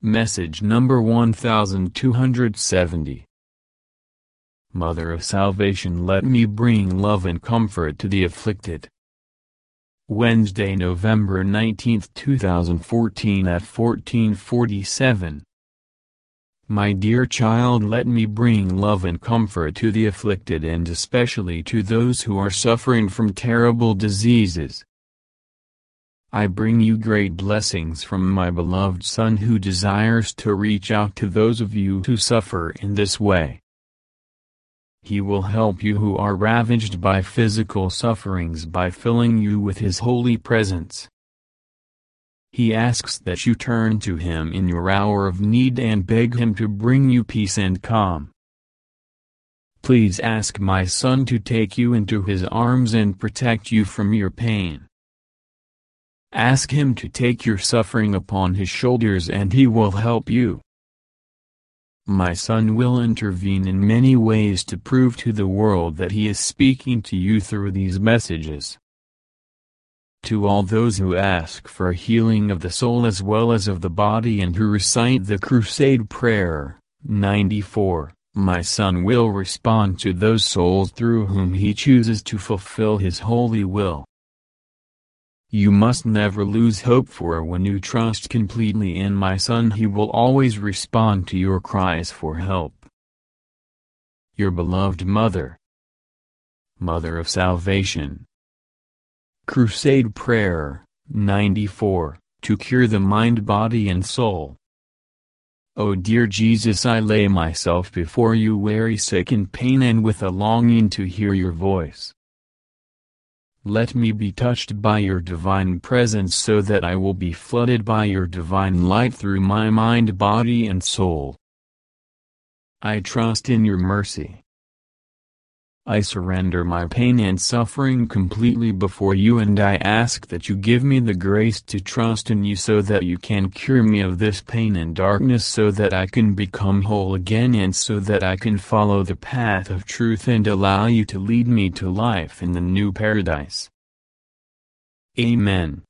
Message number 1270. Mother of Salvation, let me bring love and comfort to the afflicted. Wednesday, November 19, 2014 at 14:47. My dear child, let me bring love and comfort to the afflicted, and especially to those who are suffering from terrible diseases. I bring you great blessings from my beloved Son, who desires to reach out to those of you who suffer in this way. He will help you who are ravaged by physical sufferings by filling you with His holy presence. He asks that you turn to Him in your hour of need and beg Him to bring you peace and calm. Please ask my Son to take you into His arms and protect you from your pain. Ask Him to take your suffering upon His shoulders, and He will help you. My Son will intervene in many ways to prove to the world that He is speaking to you through these messages. To all those who ask for healing of the soul as well as of the body and who recite the Crusade Prayer, 94, my Son will respond to those souls through whom He chooses to fulfill His holy will. You must never lose hope, for when you trust completely in my Son, He will always respond to your cries for help. Your beloved Mother, Mother of Salvation. Crusade Prayer, 94, to cure the mind, body and soul. O dear Jesus, I lay myself before you, weary, sick in pain, and with a longing to hear your voice. Let me be touched by your divine presence, so that I will be flooded by your divine light through my mind, body and soul. I trust in your mercy. I surrender my pain and suffering completely before you, and I ask that you give me the grace to trust in you, so that you can cure me of this pain and darkness, so that I can become whole again, and so that I can follow the path of truth and allow you to lead me to life in the new paradise. Amen.